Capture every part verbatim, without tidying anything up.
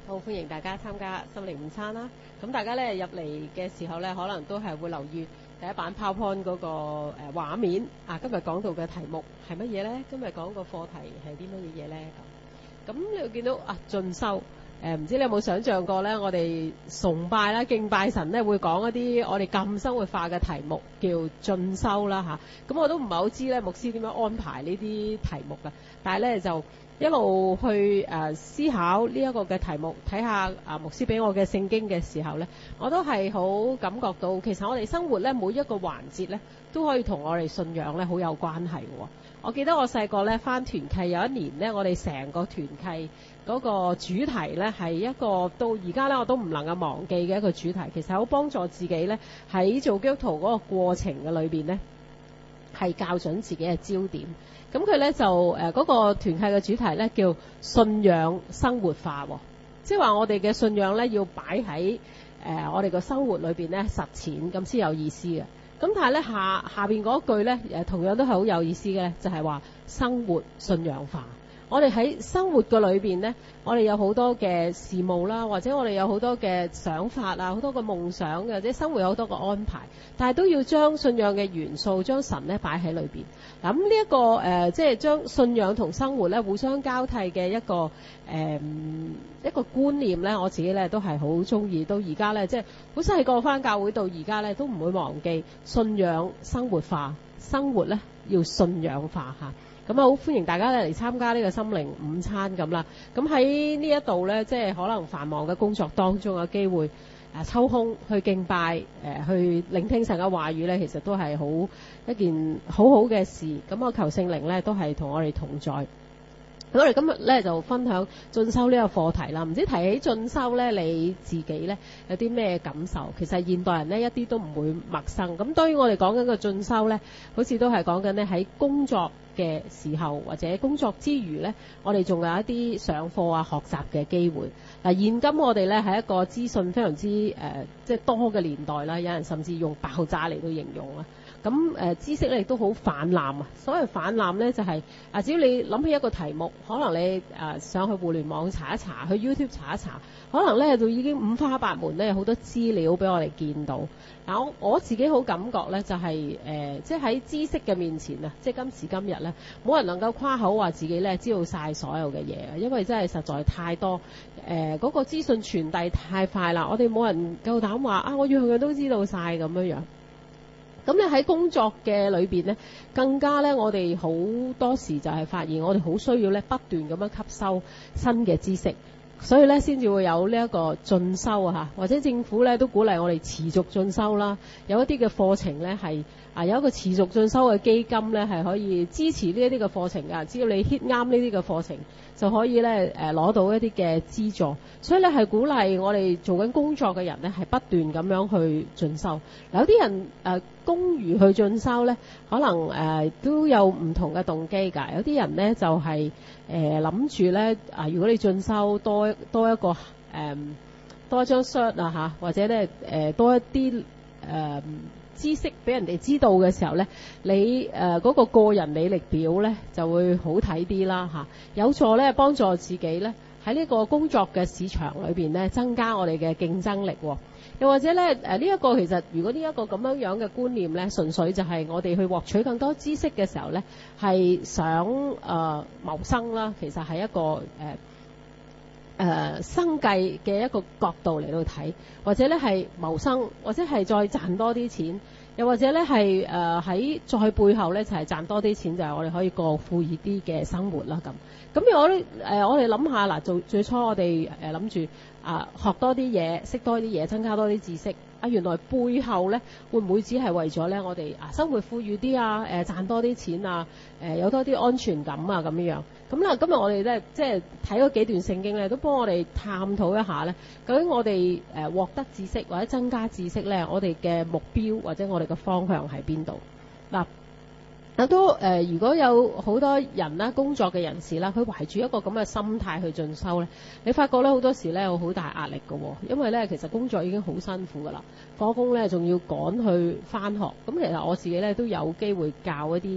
好，歡迎大家參加心靈午餐啦。咁大家咧入嚟嘅時候咧，可能都係會留意第一版 PowerPoint 嗰個誒畫面啊。今日講到嘅題目係乜嘢咧？今日講個課題係啲乜嘢嘢咧？咁咁你會見到啊進修誒，唔知你有冇想像過咧？我哋崇拜啦、敬拜神咧，會講一啲我哋咁生活化嘅題目，叫進修啦嚇。咁我都唔係好知咧，牧師點樣安排呢啲題目㗎？但係咧就一路去誒、呃、思考呢一個嘅題目，睇下啊牧師俾我嘅聖經嘅時候咧，我都係好感覺到，其實我哋生活咧每一個環節咧，都可以同我哋信仰咧好有關係喎。我記得我細個咧返團契有一年咧，我哋成個團契嗰個主題咧係一個到而家咧我都唔能夠忘記嘅一個主題，其實好幫助自己咧喺做基督徒嗰個過程嘅裏邊咧，係校準自己嘅焦點。咁佢咧就誒嗰、呃那個團契嘅主題咧叫信仰生活化，即係話我哋嘅信仰咧要擺喺誒我哋個生活裏邊咧實踐，咁先有意思嘅。咁但係咧下下邊嗰句咧誒同樣都係好有意思嘅咧，就係、是、話生活信仰化。我哋喺生活嘅裏邊咧，我哋有好多嘅事務啦，或者我哋有好多嘅想法啊，好多嘅夢想，或者生活有好多嘅安排，但係都要將信仰嘅元素，將神咧擺喺裏邊。嗱咁呢一個誒、呃，即係將信仰同生活咧互相交替嘅一個誒、呃、一個觀念咧，我自己咧都係好中意。到而家咧，即係好細個返教會到而家咧，都唔會忘記信仰生活化，生活咧要信仰化嚇。咁啊，好歡迎大家咧嚟參加呢個心靈午餐咁啦。咁喺呢一度咧，即係可能繁忙嘅工作當中有機會誒抽空去敬拜，誒去聆聽神嘅話語咧，其實都係好一件好好嘅事。咁我求聖靈咧都係同我哋同在。咁我哋今日咧就分享進修呢個課題啦。唔知提起進修咧，你自己咧有啲咩感受？其實現代人咧一啲都唔會陌生。咁當然我哋講緊個進修咧，好似都係講緊咧喺工作嘅時候或者工作之餘咧，我哋仲有一啲上課啊、學習嘅機會。嗱，現今我哋咧係一個資訊非常之誒、呃、即係多嘅年代啦，有人甚至用爆炸嚟到形容啦。咁誒、呃、知識咧亦都好泛濫啊！所謂泛濫咧就係、是、啊，只要你諗起一個題目，可能你誒、呃、上去互聯網查一查，去 YouTube 查一查，可能咧就已經五花八門咧，有好多資料俾我哋見到。嗱、啊，我我自己好感覺咧，就係、是、誒、呃，即係喺知識嘅面前啊，即係今時今日咧，冇人能夠誇口話自己咧知道晒所有嘅嘢啊，因為真係實在太多誒，嗰、呃那個資訊傳遞太快啦，我哋冇人夠膽話啊，我樣樣都知道晒咁樣樣。咁咧喺工作嘅裏邊咧，更加咧我哋好多時就係發現，我哋好需要咧不斷咁樣吸收新嘅知識，所以咧先至會有呢一個進修啊，或者政府咧都鼓勵我哋持續進修啦。有一啲嘅課程咧係啊有一個持續進修嘅基金咧係可以支持呢一啲嘅課程㗎。只要你 hit 啱呢啲嘅課程，就可以咧誒攞到一啲嘅資助。所以咧係鼓勵我哋做緊工作嘅人咧係不斷咁樣去進修。有啲人誒、呃、公餘去進修咧，可能誒、呃、都有唔同嘅動機㗎。有啲人咧就係誒諗住咧啊，如果你進修多多一個誒、呃、多一張 cert 啊嚇，或者咧誒、呃、多一啲誒、呃、知識俾人哋知道嘅時候咧，你誒嗰、呃那個個人履歷表咧就會好睇啲啦嚇，有助咧幫助自己咧喺呢個工作嘅市場裏邊咧增加我哋嘅競爭力喎。又或者咧誒呢一個其實如果呢一個咁樣樣嘅觀念咧，純粹就係我哋去獲取更多知識嘅時候咧，係想誒、呃、謀生啦，其實係一個誒誒、呃、生計嘅一個角度嚟到睇，或者咧係謀生，或者係再賺多啲錢，又或者咧係誒喺再背後咧就係、是、賺多啲錢，就係、是、我哋可以過富裕啲嘅生活啦咁。咁我誒、呃、我哋諗下嗱，做最初我哋誒諗住啊學多啲嘢，識多啲嘢，增加多啲知識。啊，原來背後咧會唔會只係為咗咧我哋啊生活富裕啲啊，誒、呃、賺多啲錢啊，誒、呃、有多啲安全感啊咁樣樣。咁啦，今日我哋咧即係睇嗰幾段聖經咧，都幫我哋探討一下咧，究竟我哋誒獲得知識或者增加知識咧，我哋嘅目標或者我哋嘅方向喺邊度嗱？都誒、呃，如果有好多人啦，工作嘅人士啦，佢懷住一個咁嘅心態去進修咧，你發覺咧好多時咧有好大壓力嘅喎，因為咧其實工作已經好辛苦噶啦，放工咧仲要趕去返學，咁其實我自己咧都有機會教一啲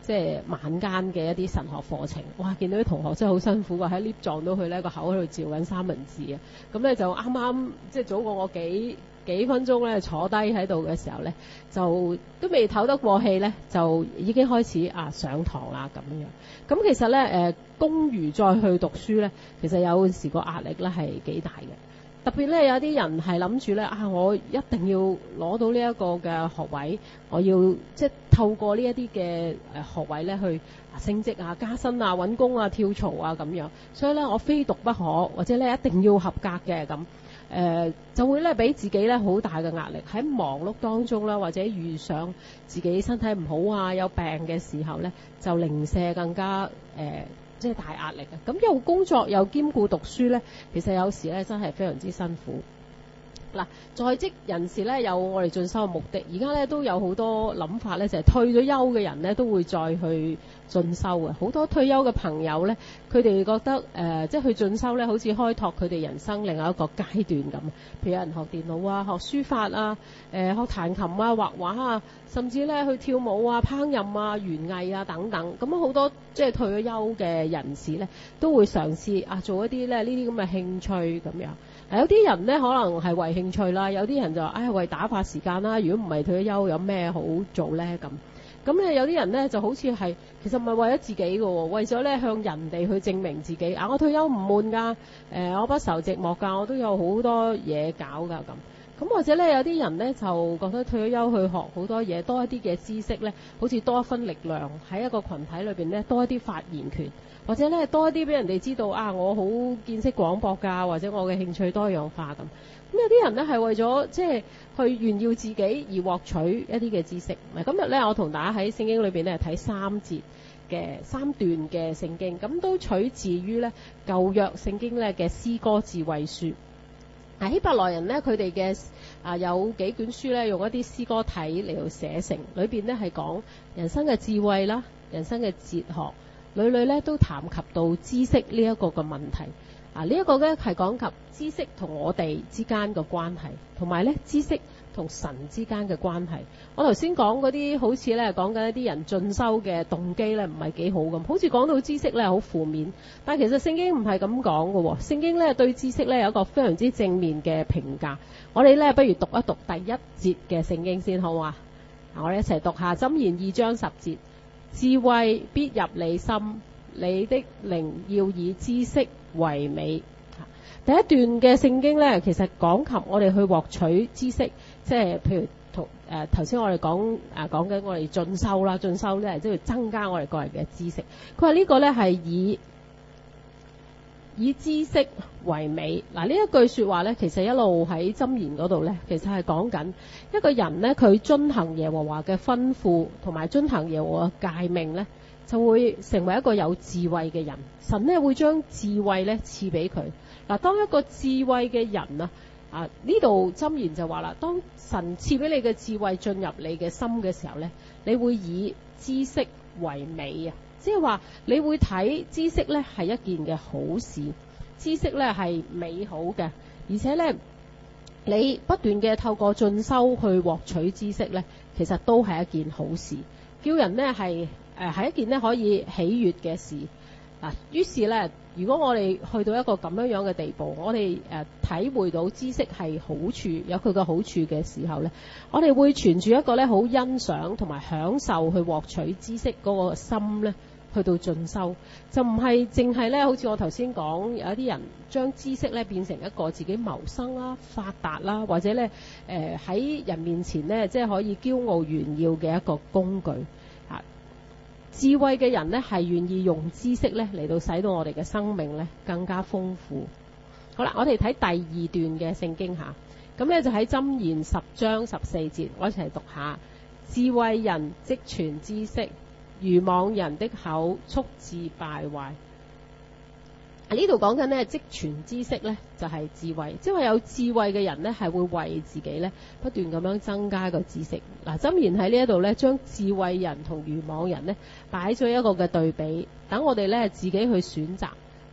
即係晚間嘅一啲神學課程，哇！見到啲同學真係好辛苦㗎，喺 lift 撞到佢咧，個口喺度嚼緊三文治啊！咁咧就啱啱即係早過我幾幾分鐘咧坐低喺度嘅時候咧，就都未唞得過氣咧，就已經開始啊上堂啦咁樣。咁其實咧誒，公餘再去讀書咧，其實有時個壓力咧係幾大嘅。特別咧，有啲人係諗住咧啊，我一定要攞到呢一個嘅學位，我要即係透過呢一啲嘅誒學位咧去升職啊、加薪啊、揾工啊、跳槽啊咁樣，所以咧我非讀不可，或者咧一定要合格嘅咁，誒、呃、就會咧俾自己咧好大嘅壓力喺忙碌當中啦，或者遇上自己身體唔好啊、有病嘅時候咧，就零舍更加誒。呃即係大壓力啊！咁又工作又兼顧讀書咧，其實有時咧真係非常之辛苦。嗱，在職人士咧有我哋進修嘅目的，而家咧都有好多諗法咧，就係退咗休嘅人咧都會再去進修嘅。好多退休嘅朋友咧，佢哋覺得誒、呃，即係去進修咧，好似開拓佢哋人生另外一個階段咁。譬如有人學電腦啊、學書法啊、誒、呃、學彈琴啊、畫畫啊，甚至咧去跳舞啊、烹飪啊、園藝啊等等。咁好多即係退咗休嘅人士咧，都會嘗試啊做一啲咧呢啲咁嘅興趣咁樣。有啲人咧可能係為興趣啦，有啲人就話唉、哎、為打發時間啦。如果唔係退咗休，有咩好做咧咁？咁咧有啲人咧就好似係其實唔係為咗自己嘅喎，為咗咧向人哋去證明自己啊！我退休唔悶㗎，誒、呃、我不愁寂寞㗎，我都有好多嘢搞㗎咁。咁或者咧有啲人咧就覺得退咗休去學好多嘢，多一啲嘅知識咧，好似多一分力量喺一個群體裏邊咧，多一啲發言權。或者咧多一啲俾人哋知道啊，我好見識廣博㗎，或者我嘅興趣多樣化咁。咁有啲人咧係為咗即係去炫耀自己而獲取一啲嘅知識。今日咧我同大家喺聖經裏邊咧睇三節嘅三段嘅聖經，咁都取自於咧舊約聖經咧嘅詩歌智慧書。啊，希伯來人咧佢哋嘅啊有幾卷書咧用一啲詩歌體嚟到寫成，裏邊咧係講人生嘅智慧啦，人生嘅哲學。屢屢咧都談及到知識呢一個嘅問題，啊呢一個咧係講及知識同我哋之間嘅關係，同埋咧知識同神之間嘅關係。我頭先講嗰啲好似咧講緊一啲人進修嘅動機咧唔係幾好咁，好似講到知識咧好負面，但係其實聖經唔係咁講嘅，聖經咧對知識咧有一個非常之正面嘅評價。我哋咧不如讀一讀第一節嘅聖經先好嘛？我哋一齊讀下箴言二章十節。智慧必入你心，你的靈要以知識為美。第一段嘅聖經呢，其實講及我哋去獲取知識，即係譬如同誒頭先我哋講誒講緊我哋進修啦，進修呢即係增加我哋個人嘅知識。佢話呢個呢係以以知識為美。嗱，呢一句說話呢，其實一路喺箴言嗰度呢，其實係講緊一個人呢，佢遵行耶和華嘅吩咐，同埋遵行耶和華嘅誡命呢，就會成為一個有智慧嘅人。神呢會將智慧呢賜俾佢。嗱，當一個智慧嘅人啊，啊呢度箴言就話啦，當神賜俾你嘅智慧進入你嘅心嘅時候呢，你會以知識為美啊！即係話你會睇知識呢係一件嘅好事，知識呢係美好嘅，而且呢，你不斷嘅透過進修去獲取知識呢，其實都係一件好事，叫人呢係誒係一件呢可以喜悅嘅事。嗱，於是呢，如果我哋去到一個咁樣樣嘅地步，我哋誒、呃、體會到知識係好處，有佢嘅好處嘅時候呢，我哋會存住一個呢好欣賞同埋享受去獲取知識嗰個心呢，去到進修，就唔係淨係咧，好似我頭先講，有一啲人將知識咧變成一個自己謀生啦、發達啦，或者咧誒喺人面前咧，即係可以驕傲炫耀嘅一個工具。啊，智慧嘅人咧係願意用知識咧嚟到使到我哋嘅生命咧更加豐富。好啦，我哋睇第二段嘅聖經下，咁咧就喺箴言十章十四節，我一齊讀下：智慧人積存知識，愚妄人的口速致敗壞。呢度講緊呢積存知識呢就係、是、智慧，即係話有智慧嘅人呢係會為自己呢不斷咁樣增加個知識。嗱，箴言喺呢一度呢將智慧人同愚妄人呢擺咗一個嘅對比，等我哋呢自己去選擇，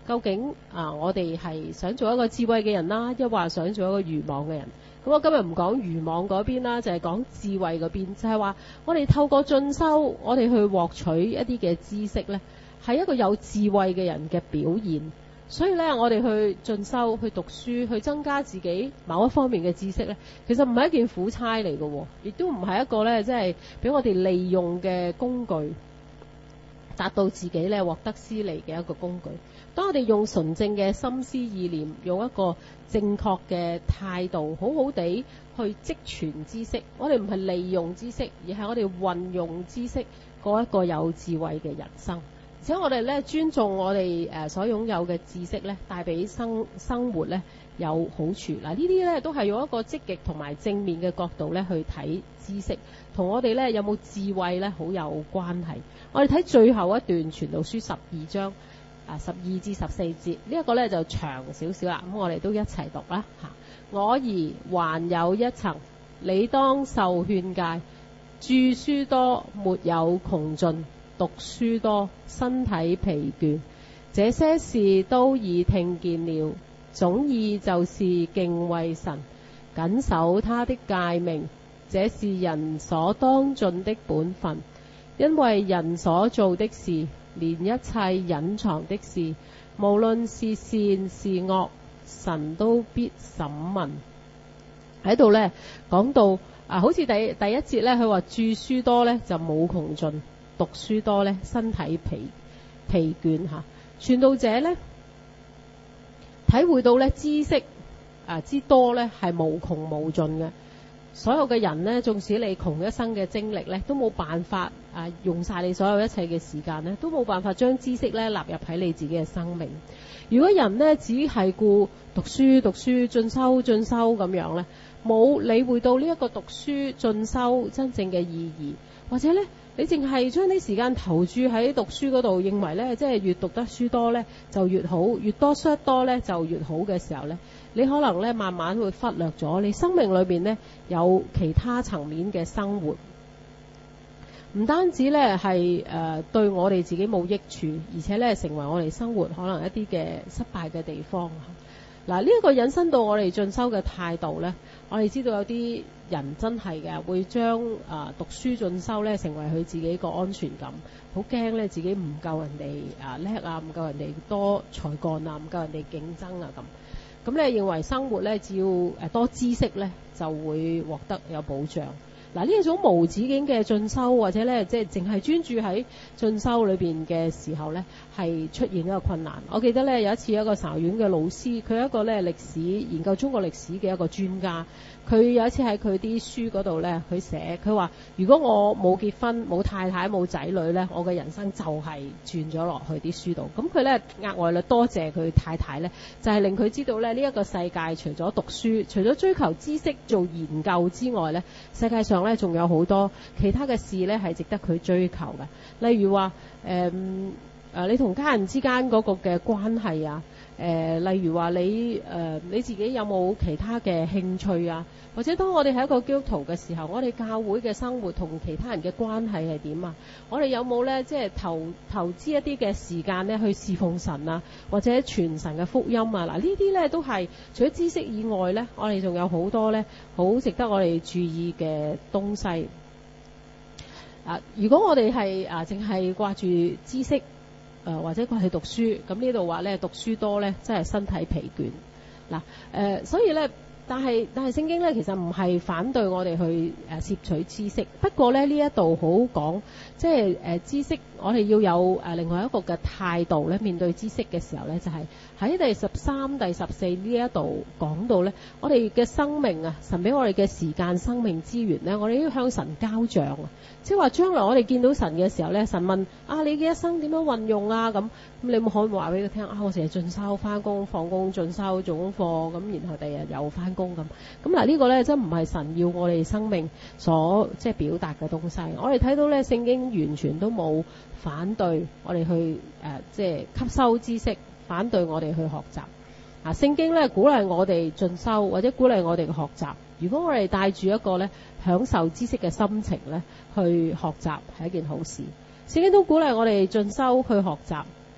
究竟啊，我哋係想做一個智慧嘅人啦，抑或想做一個愚妄嘅人？咁我今日唔講愚妄嗰邊啦，就係講智慧嗰邊，就係話我哋透過進修，我哋去獲取一啲嘅知識呢，係一個有智慧嘅人嘅表現。所以呢，我哋去進修、去讀書、去增加自己某一方面嘅知識呢，其實唔係一件苦差嚟嘅，亦都唔係一個呢，即係俾我哋利用嘅工具，達到自己呢獲得私利嘅一個工具。當我哋用純正嘅心思意念，用一個正確嘅態度，好好地去積存知識，我哋唔係利用知識，而係我哋運用知識過一個有智慧嘅人生。而且我哋咧尊重我哋誒所擁有嘅知識咧，帶俾生生活咧有好處。嗱，呢啲咧都係用一個積極同埋正面嘅角度咧去睇知識，同我哋咧有冇智慧咧好有關係。我哋睇最後一段傳道書十二章。啊，十二至十四節呢一個咧就長少少啦，咁我哋都一齊讀啦嚇。我兒還有一層，你當受勸戒，著書多沒有窮盡，讀書多身體疲倦，這些事都已聽見了。總意就是敬畏神，謹守他的誡命，這是人所當盡的本分，因為人所做的事，連一切隱藏的事，無論是善是惡，神都必審問。喺度呢講到啊，好似第第一節呢，佢話著書多呢就冇窮盡，讀書多呢身體疲疲倦吓。傳道者呢體會到呢知識啊之多呢係無窮無盡嘅。所有嘅人呢，縱使你窮一生嘅精力呢，都冇辦法啊用晒你所有一切嘅時間呢，都冇辦法將知識呢納入喺你自己嘅生命。如果人呢只係顧讀書讀書進修進修咁樣呢，冇理會到呢一個讀書進修真正嘅意義，或者呢你淨係將啲時間投注喺讀書嗰度，認為呢即係越讀得書多呢就越好，越多書多呢就越好嘅時候呢，你可能咧慢慢會忽略咗你生命裏邊咧有其他層面嘅生活，唔單止咧係誒對我哋自己冇益處，而且咧成為我哋生活可能一啲嘅失敗嘅地方。嗱，呢一個引申到我哋進修嘅態度咧，我哋知道有啲人真係嘅會將誒、呃、讀書進修咧成為佢自己個安全感，好驚咧自己唔夠人哋啊叻啊，唔夠人哋多才幹啊，唔夠人哋競爭啊咁。咁你認為生活咧只要誒多知識咧就會獲得有保障。嗱，呢一種無止境嘅進修，或者咧即係淨係專注喺進修裏邊嘅時候咧，係出現一個困難。我記得咧有一次有一個神學院嘅老師，佢係一個咧歷史研究中國歷史嘅一個專家。佢有一次喺佢啲書嗰度咧，佢寫佢話：如果我冇結婚、冇太太、冇仔女咧，我嘅人生就係轉咗落去啲書度。咁佢咧額外咧多謝佢太太咧，就係令佢知道咧呢一個世界除咗讀書、除咗追求知識、做研究之外咧，世界上咧仲有好多其他嘅事咧係值得佢追求嘅。例如話誒誒，你同家人之間嗰個嘅關係啊。誒、呃，例如話你誒、呃、你自己有冇其他嘅興趣啊？或者當我哋係一個基督徒嘅時候，我哋教會嘅生活同其他人嘅關係係點啊？我哋有冇咧即係投投資一啲嘅時間咧去侍奉神啊，或者傳神嘅福音啊？嗱，呢啲咧都係除咗知識以外咧，我哋仲有好多咧好值得我哋注意嘅東西。啊，如果我哋係啊淨係掛住知識。誒、呃、或者佢去讀書，咁呢度話咧讀書多咧，真係身體疲倦。嗱誒、呃，所以咧，但係但係聖經咧其實唔係反對我哋去誒、呃、攝取知識，不過咧呢一度好講，即係誒、呃、知識，我哋要有誒、呃、另外一個嘅態度咧，面對知識嘅時候咧，就係、是、喺第十三、第十四呢一度講到咧，我哋嘅生命啊，神俾我哋嘅時間、生命資源咧，我哋要向神交賬啊。即係話將來我哋見到神嘅時候咧，神問啊，你嘅一生點樣運用啊？咁咁你冇可以話俾佢聽啊？我成日進修、翻工、放工、進修、做功課，咁然後第日又翻工咁。咁嗱呢個咧真唔係神要我哋生命所即係表達嘅東西。我哋睇到咧聖經完全都冇反對我哋去誒、呃、即係吸收知識，反對我哋去學習。啊，聖經咧鼓勵我哋進修或者鼓勵我哋嘅學習。如果我哋帶住一個咧享受知識嘅心情咧去學習，係一件好事。聖經都鼓勵我哋進修去學習。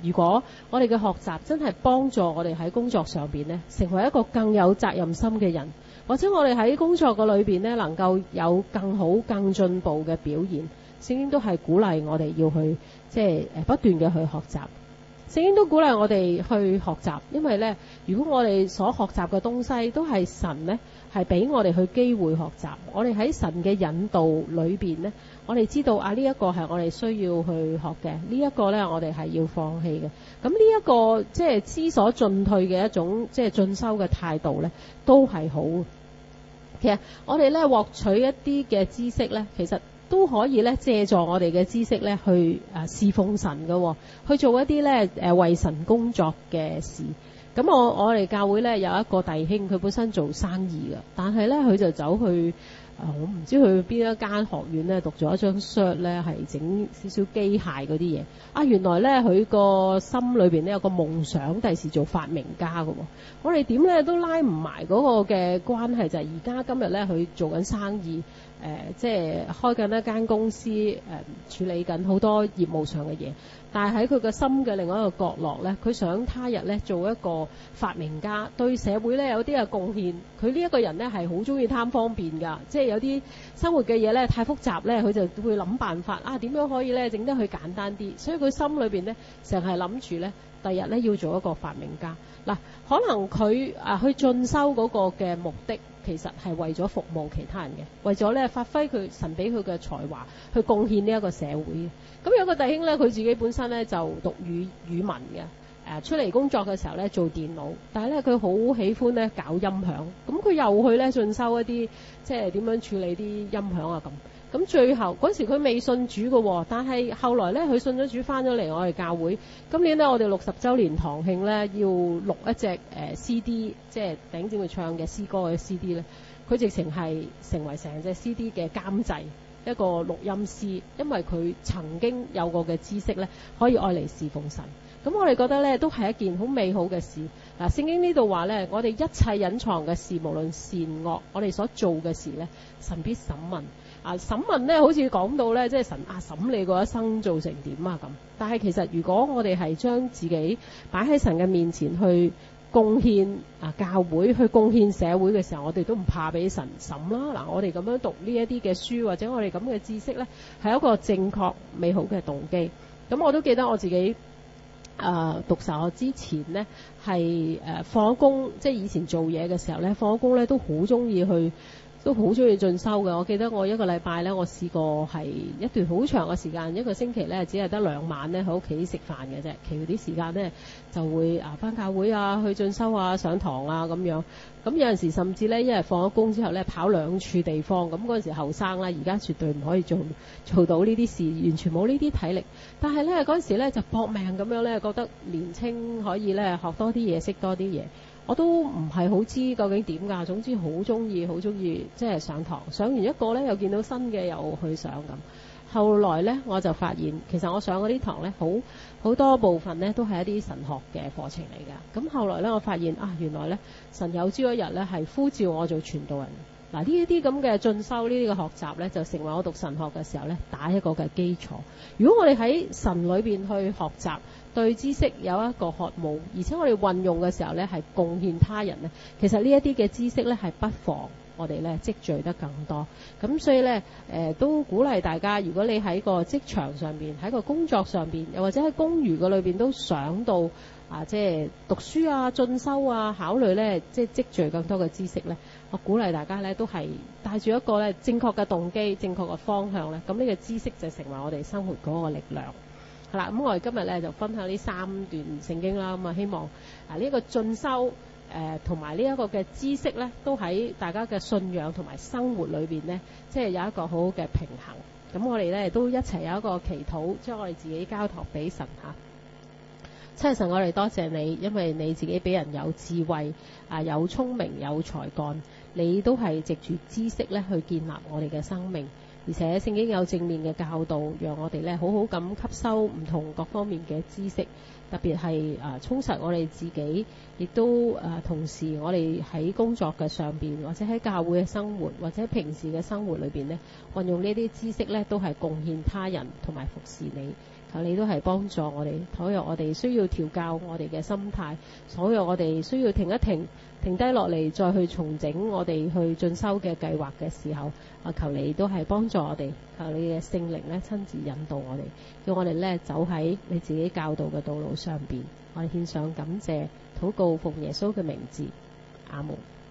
如果我哋嘅學習真係幫助我哋喺工作上邊咧，成為一個更有責任心嘅人，或者我哋喺工作嘅裏邊咧，能夠有更好、更進步嘅表現，聖經都係鼓勵我哋要去即係誒不斷嘅去學習。聖經都鼓勵我哋去學習，因為咧，如果我哋所學習嘅東西都係神咧，係俾我哋去機會學習。我哋喺神嘅引導裏邊咧，我哋知道啊，呢一個係我哋需要去學嘅，呢一個咧我哋係要放棄嘅。咁呢一個即係知所進退嘅一種即係進修嘅態度咧，都係好。其實我哋咧獲取一啲嘅知識咧，其實都可以咧借助我哋嘅知識咧去誒侍奉神嘅，去做一啲咧誒為神工作嘅事。咁我我哋教會咧有一個弟兄，佢本身做生意嘅，但係咧佢就走去。我唔知去邊一間學院咧讀咗一張 cert 咧，係整少少機械嗰啲嘢。啊，原來咧佢個心裏邊咧有個夢想，第時做發明家嘅。我哋點咧都拉唔埋嗰個嘅關係，就係而家今日咧佢做緊生意，誒、呃，即係開緊一間公司，誒、呃，處理緊好多業務上嘅嘢。但係喺佢個心嘅另外一個角落咧，佢想他日咧做一個發明家，對社會咧有啲嘅貢獻。佢呢一個人咧係好中意貪方便㗎，即係有啲生活嘅嘢咧太複雜咧，佢就會諗辦法啊，點樣可以咧整得佢簡單啲。所以佢心裏邊咧成日係諗住咧，第日咧要做一個發明家。嗱，可能佢啊去進修嗰個嘅目的，其實係為咗服務其他人嘅，為咗咧發揮佢神俾佢嘅才華，去貢獻呢一個社會。咁有個弟兄咧，佢自己本身咧就讀語語文嘅，誒出嚟工作嘅時候咧做電腦，但係咧佢好喜歡咧搞音響，咁佢又去咧進修一啲即係點樣處理啲音響啊咁。咁最後嗰時佢未信主嘅，但係後來咧佢信咗主翻咗嚟我哋教會。今年咧我哋六十週年堂慶咧要錄一隻誒 C D， 即係弟兄姊妹唱嘅詩歌嘅 C D 咧，佢直情係成為成隻 C D 嘅監製。一個錄音師，因為佢曾經有過嘅知識咧，可以愛嚟侍奉神。咁我哋覺得咧，都係一件好美好嘅事。嗱，聖經呢度話咧，我哋一切隱藏嘅事，無論善惡，我哋所做嘅事咧，神必審問。啊，審問咧，好似講到咧，即係神啊審你個一生做成點啊咁。但係其實如果我哋係將自己擺喺神嘅面前去貢獻啊教會，去貢獻社會嘅時候，我哋都唔怕俾神審啦。嗱，我哋咁樣讀呢一啲嘅書，或者我哋咁嘅知識咧，係一個正確美好嘅動機。咁我都記得我自己啊、呃、讀神學之前咧，係誒、呃、放咗工，即係以前做嘢嘅時候咧，放咗工咧都好中意去。都好中意進修嘅。我記得我一個禮拜咧，我試過係一段好長嘅時間，一個星期咧只係得兩晚咧喺屋企食飯嘅啫，其餘啲時間咧就會啊返教會啊、去進修啊、上堂啊咁樣。咁有陣時甚至咧一日放咗工之後咧跑兩處地方。咁嗰陣時後生啦，而家絕對唔可以做做到呢啲事，完全冇呢啲體力。但係咧嗰陣時咧就搏命咁樣咧，覺得年青可以咧學多啲嘢，識多啲嘢。我都唔係好知究竟點㗎，總之好中意好中意即係上堂，上完一個咧又見到新嘅又去上咁。後來咧我就發現，其實我上嗰啲堂咧好好多部分咧都係一啲神學嘅課程嚟㗎。咁後來咧我發現啊，原來咧神有朝一日咧係呼召我做傳道人。嗱，呢一啲咁嘅進修呢啲嘅學習咧，就成為我讀神學嘅時候咧打一個嘅基礎。如果我哋喺神裏邊去學習，對知識有一個渴慕，而且我哋運用嘅時候咧係貢獻他人咧，其實呢一啲嘅知識咧係不妨我哋咧積聚得更多。咁所以咧誒、呃、都鼓勵大家，如果你喺個職場上邊，喺個工作上邊，又或者喺公寓嘅裏邊都想到啊，即係讀書啊、進修啊，考慮咧即係積聚更多嘅知識咧，我鼓勵大家咧都係帶住一個咧正確嘅動機、正確嘅方向咧，咁呢個知識就成為我哋生活嗰個力量。係啦，咁我哋今日咧就分享呢三段聖經啦，咁啊希望啊呢一個進修誒同埋呢一個嘅知識咧，都喺大家嘅信仰同埋生活裏邊咧，即係有一個好好嘅平衡。咁我哋咧都一齊有一個祈禱，將我哋自己交託俾神嚇。親神，我哋多謝你，因為你自己俾人有智慧啊，有聰明，有才幹，你都係藉住知識咧去建立我哋嘅生命。而且聖經有正面嘅教導，讓我哋咧好好咁吸收唔同各方面嘅知識，特別係啊充實我哋自己，亦都啊同時我哋喺工作嘅上邊，或者喺教會嘅生活，或者平時嘅生活裏邊咧，運用呢啲知識咧，都係貢獻他人同埋服侍你。 求你都係幫助我哋，所有我哋需要調教我哋嘅心態，所有我哋需要停一停，停低落嚟再去重整我哋去進修嘅計劃嘅時候，啊求你都係幫助我哋，求你嘅聖靈咧親自引導我哋，叫我哋咧走喺你自己教導嘅道路上邊。我哋獻上感謝禱告，奉耶穌嘅名字，阿門。